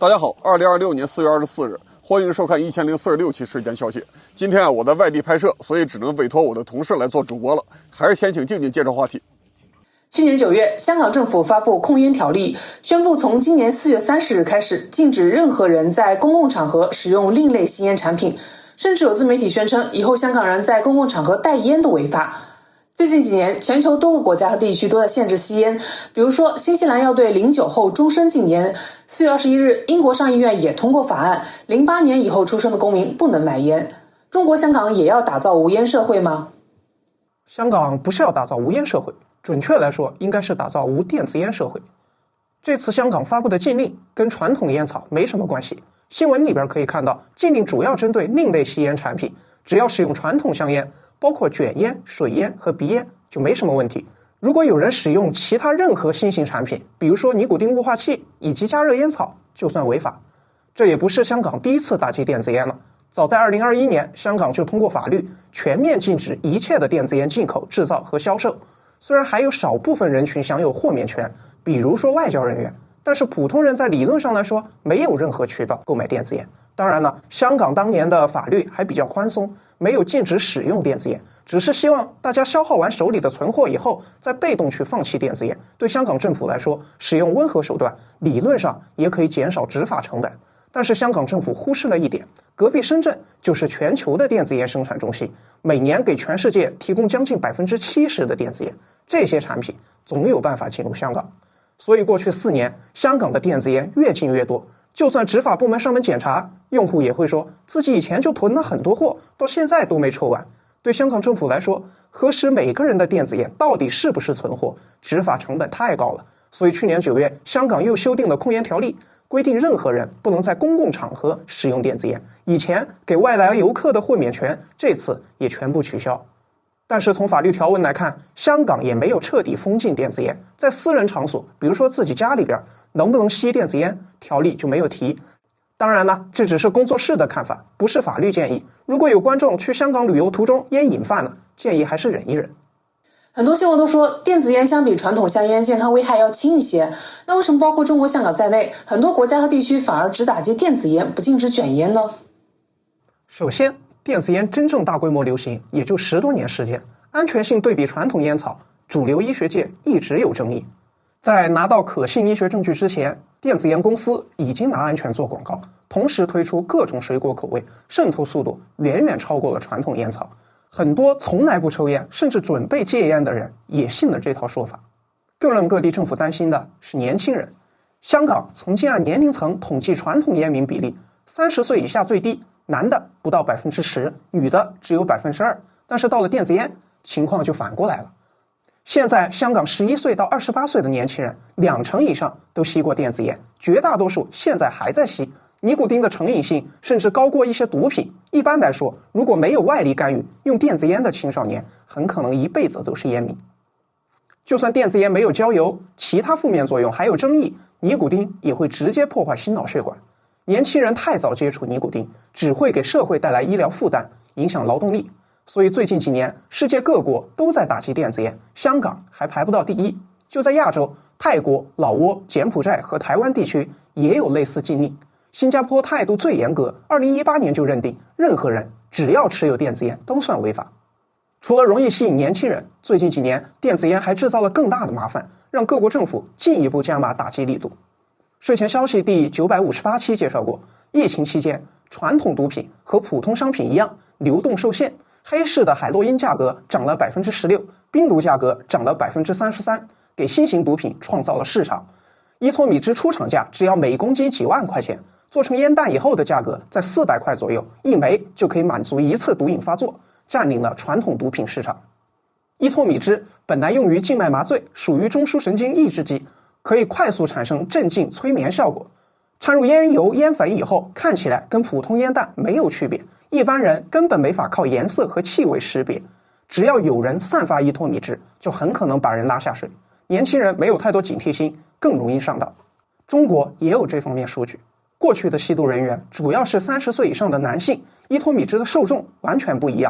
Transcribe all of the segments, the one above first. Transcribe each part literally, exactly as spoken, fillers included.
大家好，二零二六年四月二十四日，欢迎收看一千零四十六期时间消息。今天啊，我在外地拍摄，所以只能委托我的同事来做主播了。还是先请静静介绍话题。 去年九月，香港政府发布控烟条例，宣布从今年四月三十日开始，禁止任何人在公共场合使用另类吸烟产品，甚至有自媒体宣称，以后香港人在公共场合带烟都违法。最近几年，全球多个国家和地区都在限制吸烟，比如说新西兰要对零九后终身禁烟。四月二十一日，英国上议院也通过法案，零八年以后出生的公民不能买烟。中国香港也要打造无烟社会吗？ 香港不是要打造无烟社会，准确来说应该是打造无电子烟社会。这次香港发布的禁令跟传统烟草没什么关系，新闻里边可以看到，禁令主要针对另类吸烟产品，只要使用传统香烟，包括卷烟、水烟和鼻烟就没什么问题。如果有人使用其他任何新型产品，比如说尼古丁雾化器以及加热烟草，就算违法。这也不是香港第一次打击电子烟了，早在二零二一年，香港就通过法律全面禁止一切的电子烟进口、制造和销售。虽然还有少部分人群享有豁免权，比如说外交人员，但是普通人在理论上来说没有任何渠道购买电子烟。当然了，香港当年的法律还比较宽松，没有禁止使用电子烟，只是希望大家消耗完手里的存货以后再被动去放弃电子烟。对香港政府来说，使用温和手段理论上也可以减少执法成本。但是香港政府忽视了一点，隔壁深圳就是全球的电子烟生产中心，每年给全世界提供将近 百分之七十 的电子烟，这些产品总有办法进入香港。所以过去四年，香港的电子烟越进越多，就算执法部门上门检查，用户也会说自己以前就囤了很多货，到现在都没抽完。对香港政府来说，核实每个人的电子烟到底是不是存货，执法成本太高了。所以去年九月，香港又修订了控烟条例，规定任何人不能在公共场合使用电子烟。以前给外来游客的豁免权，这次也全部取消。但是从法律条文来看，香港也没有彻底封禁电子烟，在私人场所，比如说自己家里边，能不能吸电子烟，条例就没有提。当然了，这只是工作室的看法，不是法律建议。如果有观众去香港旅游途中烟瘾犯了，建议还是忍一忍。 很多新闻都说电子烟相比传统香烟健康危害要轻一些，那为什么包括中国香港在内，很多国家和地区反而只打击电子烟，不禁止卷烟呢？ 首先，电子烟真正大规模流行也就十多年时间，安全性对比传统烟草，主流医学界一直有争议。在拿到可信医学证据之前，电子烟公司已经拿安全做广告，同时推出各种水果口味，渗透速度远远超过了传统烟草。很多从来不抽烟，甚至准备戒烟的人也信了这套说法。更让各地政府担心的是年轻人。香港曾经按年龄层统计传统烟民比例，三十岁以下最低，男的不到 百分之十， 女的只有 百分之二。 但是到了电子烟，情况就反过来了。现在香港十一岁到二十八岁的年轻人，两成以上都吸过电子烟，绝大多数现在还在吸。尼古丁的成瘾性甚至高过一些毒品。一般来说，如果没有外力干预，用电子烟的青少年很可能一辈子都是烟民。就算电子烟没有焦油，其他负面作用还有争议，尼古丁也会直接破坏心脑血管。年轻人太早接触尼古丁，只会给社会带来医疗负担，影响劳动力。所以最近几年，世界各国都在打击电子烟，香港还排不到第一。就在亚洲，泰国、老挝、柬埔寨和台湾地区也有类似禁令。新加坡态度最严格，二零一八年就认定任何人只要持有电子烟都算违法。除了容易吸引年轻人，最近几年电子烟还制造了更大的麻烦，让各国政府进一步加码打击力度。睡前消息第九百五十八期介绍过，疫情期间传统毒品和普通商品一样流动受限，黑市的海洛因价格涨了 百分之十六， 冰毒价格涨了 百分之三十三， 给新型毒品创造了市场。依托米汁出厂价只要每公斤几万块钱，做成烟弹以后的价格在四百块左右，一枚就可以满足一次毒瘾发作，占领了传统毒品市场。依托米汁本来用于静脉麻醉，属于中枢神经抑制剂，可以快速产生镇静催眠效果。掺入烟油烟粉以后，看起来跟普通烟弹没有区别，一般人根本没法靠颜色和气味识别。只要有人散发依托米汁，就很可能把人拉下水。年轻人没有太多警惕心，更容易上当。中国也有这方面数据，过去的吸毒人员主要是三十岁以上的男性，依托米汁的受众完全不一样。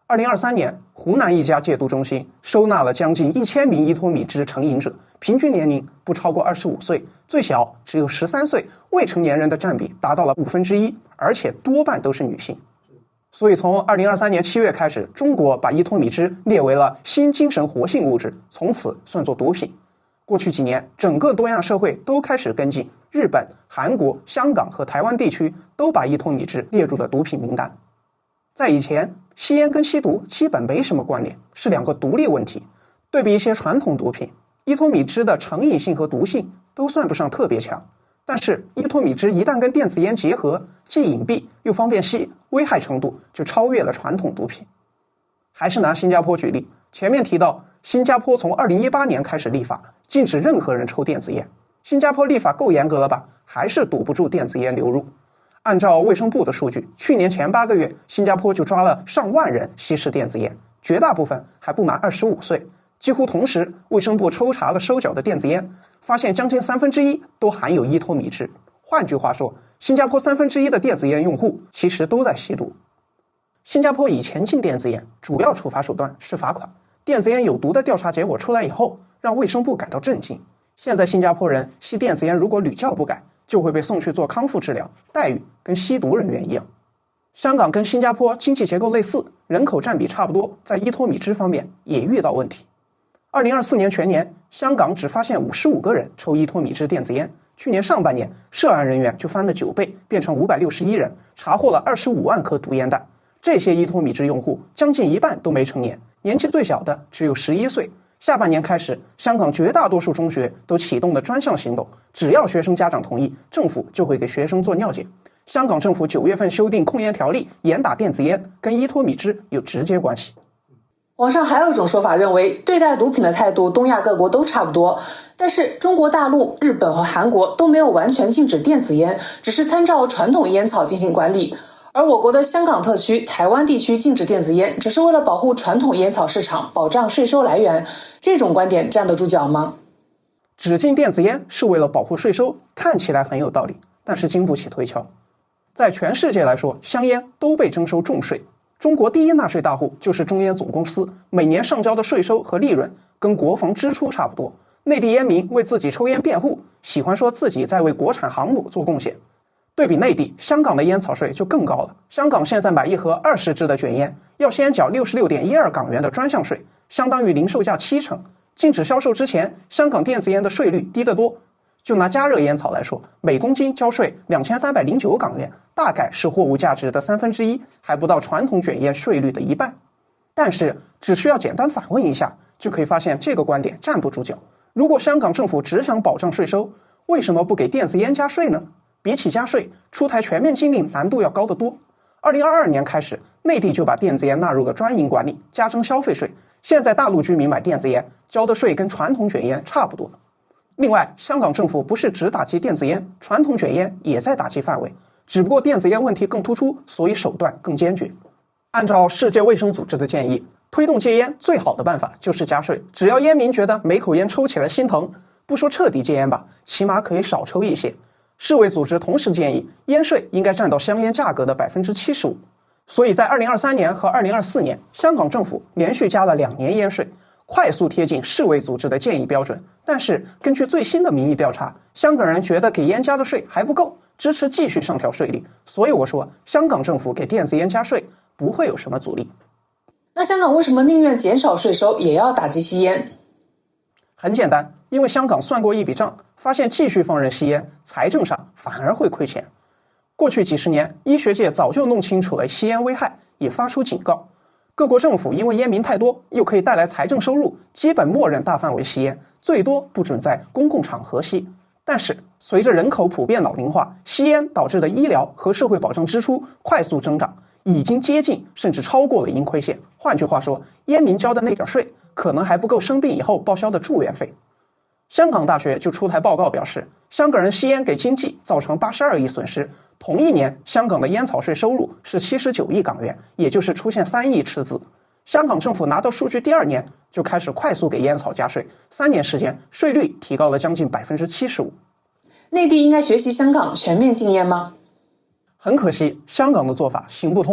二零二三年，湖南一家戒毒中心收纳了将近一千名依托米汁成瘾者，平均年龄不超过二十五岁，最小只有十三岁，未成年人的占比达到了五分之一，而且多半都是女性。所以从二零二三年七月开始，中国把依托米汁列为了新精神活性物质，从此算作毒品。过去几年，整个东亚社会都开始跟进，日本、韩国、香港和台湾地区都把依托米汁列入了毒品名单。在以前，吸烟跟吸毒基本没什么关联，是两个独立问题。对比一些传统毒品，依托米汁的成瘾性和毒性都算不上特别强，但是依托米汁一旦跟电子烟结合，既隐蔽又方便吸，危害程度就超越了传统毒品。还是拿新加坡举例，前面提到新加坡从二零一八年开始立法，禁止任何人抽电子烟。新加坡立法够严格了吧？还是堵不住电子烟流入。按照卫生部的数据，去年前八个月，新加坡就抓了上万人吸食电子烟，绝大部分还不满二十五岁。几乎同时，卫生部抽查了收缴的电子烟，发现将近三分之一都含有依托米汁。换句话说，新加坡三分之一的电子烟用户其实都在吸毒。新加坡以前禁电子烟，主要处罚手段是罚款。电子烟有毒的调查结果出来以后，让卫生部感到震惊。现在新加坡人吸电子烟如果屡教不改，就会被送去做康复治疗，待遇跟吸毒人员一样。香港跟新加坡经济结构类似，人口占比差不多，在依托米汁方面也遇到问题。二零二四年全年，香港只发现五十五个人抽依托米汁电子烟，去年上半年涉案人员就翻了九倍，变成五百六十一人，查获了二十五万颗毒烟弹。这些依托米汁用户将近一半都没成年，年纪最小的只有十一岁。下半年开始，香港绝大多数中学都启动了专项行动，只要学生家长同意，政府就会给学生做尿检。香港政府九月份修订控烟条例，严打电子烟，跟依托米汁有直接关系。 网上还有一种说法认为，对待毒品的态度东亚各国都差不多，但是中国大陆、日本和韩国都没有完全禁止电子烟，只是参照传统烟草进行管理。而我国的香港特区、台湾地区禁止电子烟，只是为了保护传统烟草市场，保障税收来源。这种观点站得住脚吗？ 只禁电子烟是为了保护税收，看起来很有道理，但是经不起推敲。在全世界来说，香烟都被征收重税。中国第一纳税大户就是中烟总公司，每年上交的税收和利润跟国防支出差不多。内地烟民为自己抽烟辩护，喜欢说自己在为国产航母做贡献。对比内地，香港的烟草税就更高了。香港现在买一盒二十支的卷烟，要先缴六十六点一二港元的专项税，相当于零售价七成。禁止销售之前，香港电子烟的税率低得多。就拿加热烟草来说，每公斤交税两千三百零九港元，大概是货物价值的三分之一，还不到传统卷烟税率的一半。但是，只需要简单反问一下，就可以发现这个观点站不住脚。如果香港政府只想保障税收，为什么不给电子烟加税呢？比起加税，出台全面禁令难度要高得多。二零二二年开始，内地就把电子烟纳入了专营管理，加征消费税。现在大陆居民买电子烟交的税跟传统卷烟差不多。另外，香港政府不是只打击电子烟，传统卷烟也在打击范围，只不过电子烟问题更突出，所以手段更坚决。按照世界卫生组织的建议，推动戒烟最好的办法就是加税。只要烟民觉得每口烟抽起来心疼，不说彻底戒烟吧，起码可以少抽一些。世卫组织同时建议，烟税应该占到香烟价格的 百分之七十五。所以在二零二三年和二零二四年，香港政府连续加了两年烟税，快速贴近世卫组织的建议标准。但是根据最新的民意调查，香港人觉得给烟加的税还不够，支持继续上调税率。所以我说，香港政府给电子烟加税不会有什么阻力。 那香港为什么宁愿减少税收也要打击吸烟？ 很简单，因为香港算过一笔账，发现继续放任吸烟，财政上反而会亏钱。过去几十年，医学界早就弄清楚了吸烟危害，也发出警告。各国政府因为烟民太多，又可以带来财政收入，基本默认大范围吸烟，最多不准在公共场合吸。但是随着人口普遍老龄化，吸烟导致的医疗和社会保障支出快速增长，已经接近甚至超过了盈亏线。换句话说，烟民交的那点税可能还不够生病以后报销的住院费。香港大学就出台报告表示，香港人吸烟给经济造成八十二亿损失。同一年，香港的烟草税收入是七十九亿港元，也就是出现三亿赤字。香港政府拿到数据第二年就开始快速给烟草加税，三年时间税率提高了将近 百分之七十五。 内地应该学习香港全面禁烟吗？ 很可惜，香港的做法行不通。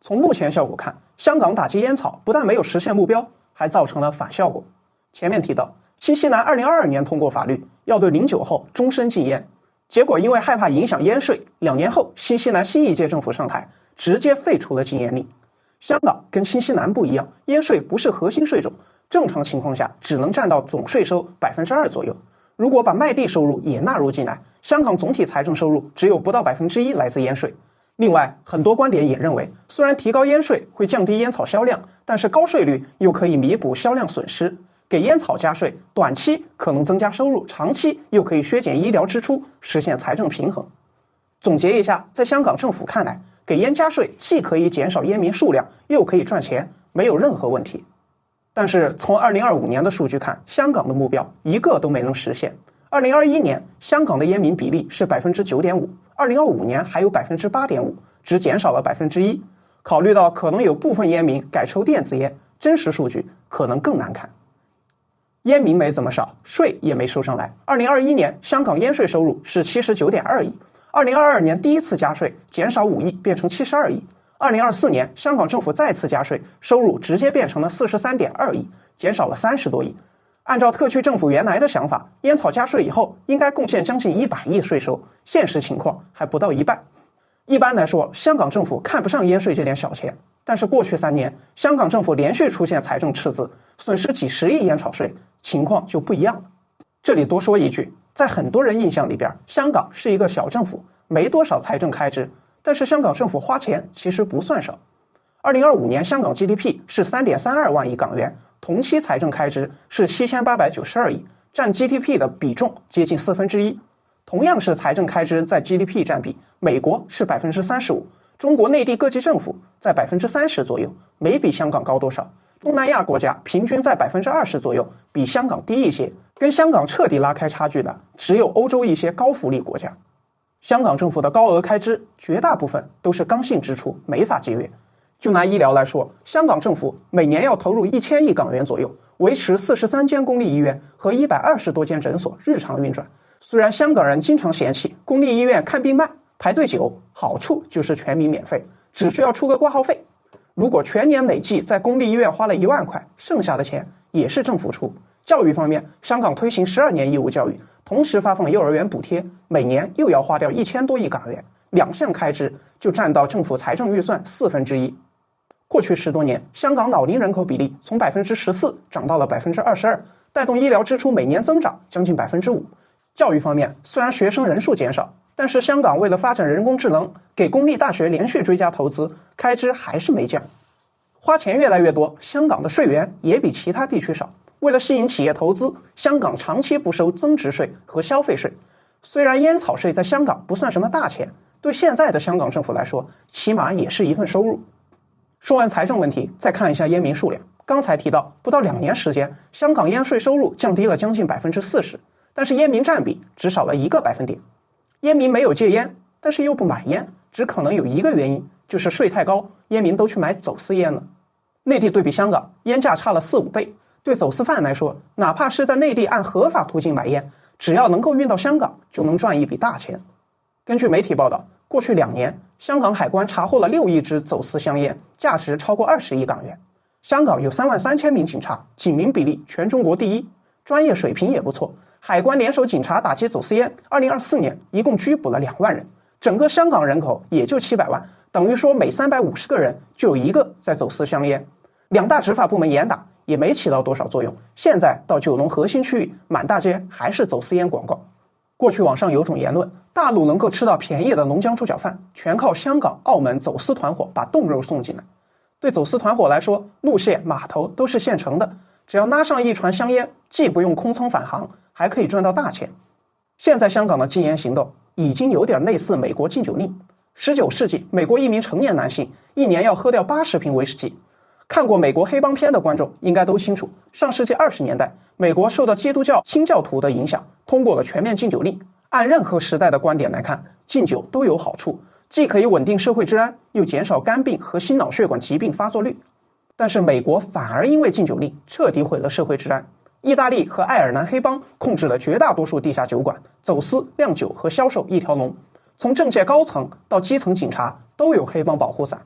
从目前效果看，香港打击烟草不但没有实现目标，还造成了反效果。前面提到，新西兰二零二二年通过法律，要对零酒后终身禁烟，结果因为害怕影响烟税，两年后新西兰新一届政府上台，直接废除了禁烟令。香港跟新西兰不一样，烟税不是核心税种，正常情况下只能占到总税收 百分之二 左右。如果把卖地收入也纳入进来，香港总体财政收入只有不到 百分之一 来自烟税。另外，很多观点也认为，虽然提高烟税会降低烟草销量，但是高税率又可以弥补销量损失。给烟草加税，短期可能增加收入，长期又可以削减医疗支出，实现财政平衡。总结一下，在香港政府看来，给烟加税既可以减少烟民数量，又可以赚钱，没有任何问题。但是从二零二五年的数据看，香港的目标一个都没能实现。二零二一年，香港的烟民比例是 百分之九点五， 二零二五年还有 百分之八点五， 只减少了 百分之一。考虑到可能有部分烟民改抽电子烟，真实数据可能更难看。烟民没怎么少，税也没收上来。二零二一年香港烟税收入是 七十九点二亿，二零二二年第一次加税，减少五亿变成七十二亿。二零二四年香港政府再次加税，收入直接变成了 四十三点二亿，减少了三十多亿。按照特区政府原来的想法，烟草加税以后应该贡献将近一百亿税收，现实情况还不到一半。一般来说，香港政府看不上烟税这点小钱，但是过去三年香港政府连续出现财政赤字，损失几十亿烟草税，情况就不一样了。这里多说一句，在很多人印象里边，香港是一个小政府，没多少财政开支，但是香港政府花钱其实不算少。二零二五年香港 G D P 是 三点三二万亿港元，同期财政开支是七千八百九十二亿，占 G D P 的比重接近四分之一。同样是财政开支在 G D P 占比，美国是 百分之三十五， 中国内地各级政府在 百分之三十 左右，没比香港高多少。东南亚国家平均在 百分之二十 左右，比香港低一些。跟香港彻底拉开差距的只有欧洲一些高福利国家。香港政府的高额开支绝大部分都是刚性支出，没法节约。就拿医疗来说，香港政府每年要投入一千亿港元左右，维持四十三间公立医院和一百二十多间诊所日常运转。虽然香港人经常嫌弃公立医院看病慢，排队久，好处就是全民免费，只需要出个挂号费。如果全年累计在公立医院花了一万块，剩下的钱也是政府出。教育方面，香港推行十二年义务教育，同时发放幼儿园补贴，每年又要花掉一千多亿港元，两项开支就占到政府财政预算四分之一。过去十多年，香港老龄人口比例从 百分之十四 涨到了 百分之二十二， 带动医疗支出每年增长将近 百分之五。 教育方面，虽然学生人数减少，但是香港为了发展人工智能，给公立大学连续追加投资，开支还是没降。花钱越来越多，香港的税源也比其他地区少。为了吸引企业投资，香港长期不收增值税和消费税。虽然烟草税在香港不算什么大钱，对现在的香港政府来说，起码也是一份收入。说完财政问题，再看一下烟民数量。刚才提到，不到两年时间，香港烟税收入降低了将近 百分之四十， 但是烟民占比只少了一个百分点。烟民没有戒烟，但是又不买烟，只可能有一个原因，就是税太高，烟民都去买走私烟了。内地对比香港，烟价差了四五倍。对走私犯来说，哪怕是在内地按合法途径买烟，只要能够运到香港，就能赚一笔大钱。根据媒体报道，过去两年，香港海关查获了六亿支走私香烟，价值超过二十亿港元。香港有三万三千名警察，警民比例全中国第一，专业水平也不错。海关联手警察打击走私烟，二零二四年一共拘捕了两万人，整个香港人口也就七百万，等于说每三百五十个人就有一个在走私香烟。两大执法部门严打，也没起到多少作用。现在到九龙核心区域，满大街还是走私烟广告。过去网上有种言论，大陆能够吃到便宜的龙江猪脚饭，全靠香港、澳门走私团伙把冻肉送进来。对走私团伙来说，路线、码头都是现成的，只要拉上一船香烟，既不用空仓返航，还可以赚到大钱。现在香港的禁烟行动已经有点类似美国禁酒令。十九世纪，美国一名成年男性一年要喝掉八十瓶威士忌。看过美国黑帮片的观众应该都清楚，上世纪二十年代，美国受到基督教清教徒的影响，通过了全面禁酒令。按任何时代的观点来看，禁酒都有好处，既可以稳定社会治安，又减少肝病和心脑血管疾病发作率。但是美国反而因为禁酒令彻底毁了社会治安。意大利和爱尔兰黑帮控制了绝大多数地下酒馆，走私、酿酒和销售一条龙，从政界高层到基层警察都有黑帮保护伞。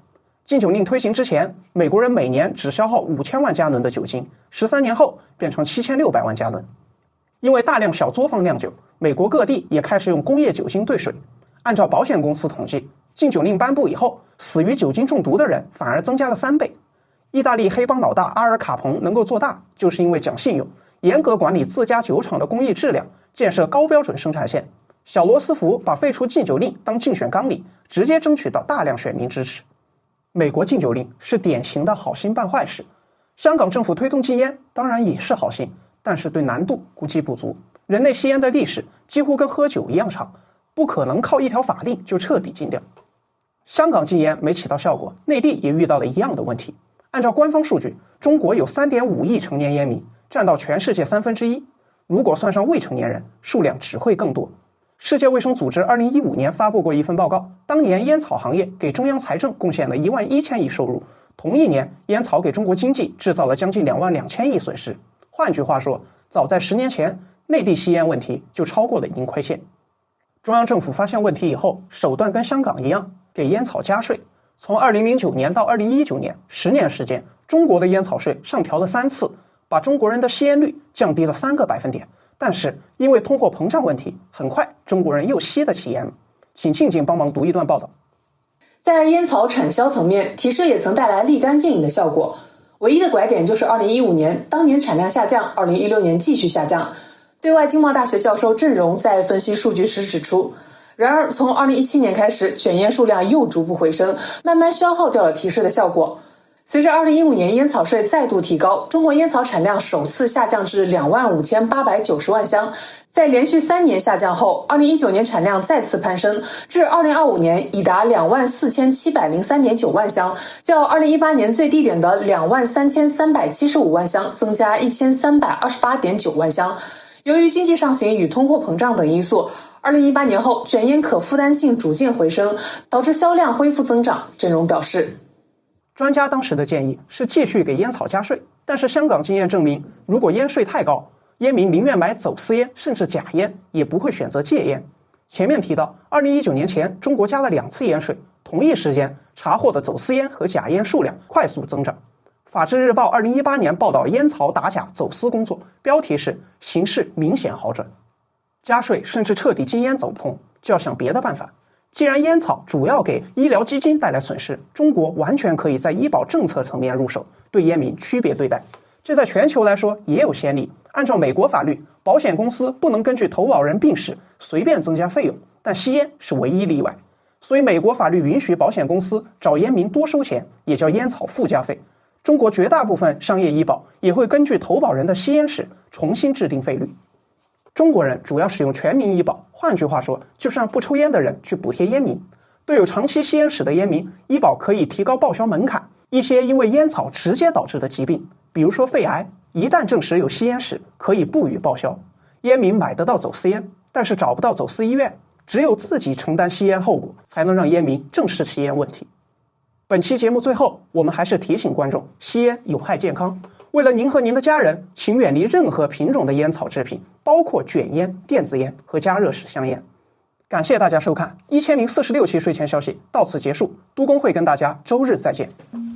禁酒令推行之前，美国人每年只消耗五千万加仑的酒精，十三年后变成七千六百万加仑。因为大量小作坊酿酒，美国各地也开始用工业酒精兑水。按照保险公司统计，禁酒令颁布以后，死于酒精中毒的人反而增加了三倍。意大利黑帮老大阿尔卡彭能够做大，就是因为讲信用，严格管理自家酒厂的工艺质量，建设高标准生产线。小罗斯福把废除禁酒令当竞选纲领，直接争取到大量选民支持。美国禁酒令是典型的好心办坏事，香港政府推动禁烟当然也是好心，但是对难度估计不足。人类吸烟的历史几乎跟喝酒一样长，不可能靠一条法令就彻底禁掉。香港禁烟没起到效果，内地也遇到了一样的问题。按照官方数据，中国有 三点五亿成年烟民，占到全世界三分之一。如果算上未成年人，数量只会更多。世界卫生组织二零一五年发布过一份报告，当年烟草行业给中央财政贡献了一万一千亿收入，同一年烟草给中国经济制造了将近两万两千亿损失。换句话说，早在十年前，内地吸烟问题就超过了盈亏线。中央政府发现问题以后，手段跟香港一样，给烟草加税。从二零零九年到二零一九年，十年时间，中国的烟草税上调了三次，把中国人的吸烟率降低了三个百分点。但是因为通货膨胀问题，很快中国人又吸得起烟了。请静静帮忙读一段报道。 在烟草产销层面，提税也曾带来立竿见影的效果。唯一的拐点就是二零一五年当年产量下降，二零一六年继续下降。对外经贸大学教授郑荣在分析数据时指出，然而从二零一七年开始，卷烟数量又逐步回升，慢慢消耗掉了提税的效果。随着二零一五年烟草税再度提高，中国烟草产量首次下降至两万五千八百九十万箱。在连续三年下降后，二零一九年产量再次攀升，至二零二五年已达两万四千七百零三点九万箱，较二零一八年最低点的两万三千三百七十五万箱增加一千三百二十八点九万箱。由于经济上行与通货膨胀等因素，二零一八年后卷烟可负担性逐渐回升，导致销量恢复增长。郑荣表示， 专家当时的建议是继续给烟草加税，但是香港经验证明，如果烟税太高，烟民宁愿买走私烟甚至假烟，也不会选择戒烟。前面提到，二零一九年前中国加了两次烟税，同一时间查获的走私烟和假烟数量快速增长。法制日报二零一八年报道烟草打假走私工作，标题是形势明显好转。加税甚至彻底禁烟走不通，就要想别的办法。既然烟草主要给医疗基金带来损失，中国完全可以在医保政策层面入手，对烟民区别对待。这在全球来说也有先例。按照美国法律，保险公司不能根据投保人病史随便增加费用，但吸烟是唯一例外。所以美国法律允许保险公司找烟民多收钱，也叫烟草附加费。中国绝大部分商业医保也会根据投保人的吸烟史重新制定费率。中国人主要使用全民医保，换句话说，就是让不抽烟的人去补贴烟民。对有长期吸烟史的烟民，医保可以提高报销门槛。一些因为烟草直接导致的疾病，比如说肺癌，一旦证实有吸烟史，可以不予报销。烟民买得到走私烟，但是找不到走私医院，只有自己承担吸烟后果，才能让烟民正视吸烟问题。本期节目最后，我们还是提醒观众，吸烟有害健康。为了您和您的家人，请远离任何品种的烟草制品，包括卷烟、电子烟和加热式香烟。感谢大家收看一千零四十六期睡前消息到此结束，都公会跟大家周日再见。